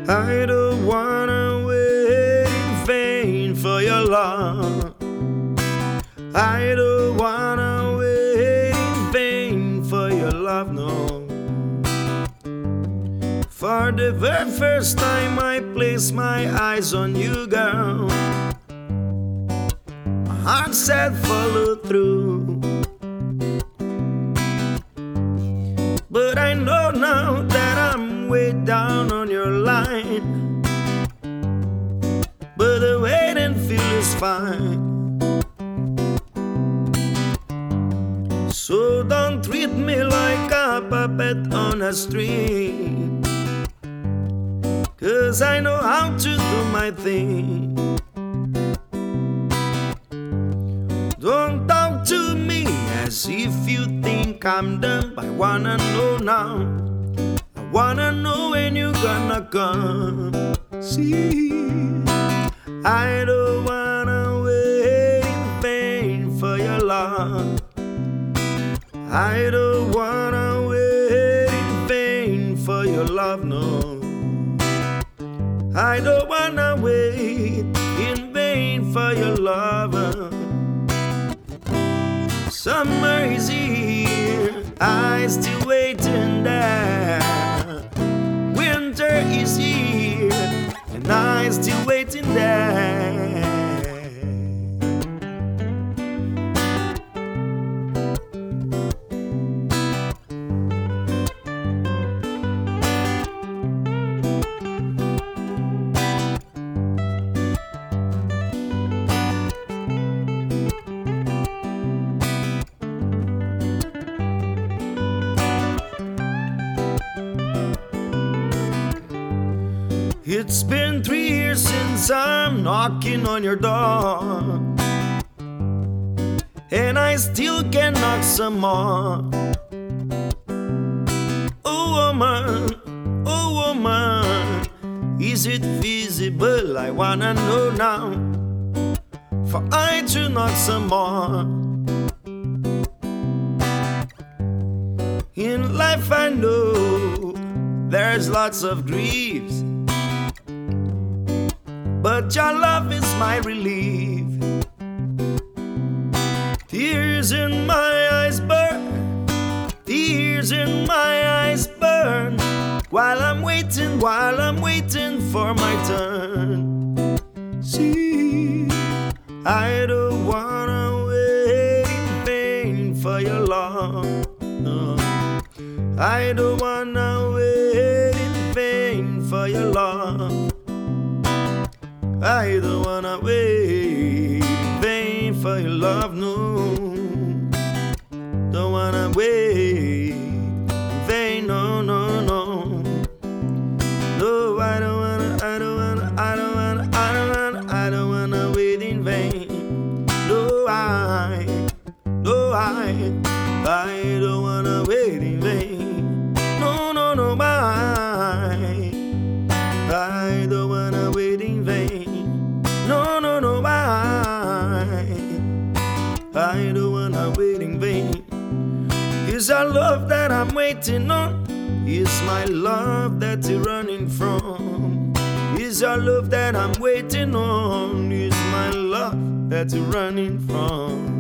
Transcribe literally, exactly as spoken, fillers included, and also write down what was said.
I don't wanna wait in vain for your love. I don't wanna wait in vain for your love, no. For the very first time I place my eyes on you, girl, my heart said follow through. But I know now that I'm way down on your line, but the waiting feels fine. So don't treat me like a puppet on a string, 'cause I know how to do my thing. Don't talk to me as if you think I'm done. I wanna know now, I wanna know when you're gonna come. See, I don't wanna wait in vain for your love. I don't wanna wait in vain for your love, no. I don't wanna wait in vain for your love. Summer is here, I still waiting there. Winter is here, and I still waiting there. It's been three years since I'm knocking on your door, and I still can knock some more. Oh woman, oh woman, is it feasible? I wanna know now, for I to knock some more. In life I know there's lots of griefs, but your love is my relief. Tears in my eyes burn, tears in my eyes burn, while I'm waiting, while I'm waiting for my turn. See, I don't wanna wait in vain for your love, no. I don't wanna wait in vain for your love. I don't wanna wait in vain for your love, no. Don't wanna wait in vain, no, no, no. No, I don't wanna, I don't wanna, I don't wanna, I don't wanna, I don't wanna wait in vain. No, I, no, I, I don't wanna wait in vain. No, no, no, I, I don't wanna wait in vain. No, no, no, I, I don't wanna wait in vain. Is our love that I'm waiting on? Is my love that you're running from? Is our love that I'm waiting on? Is my love that you're running from?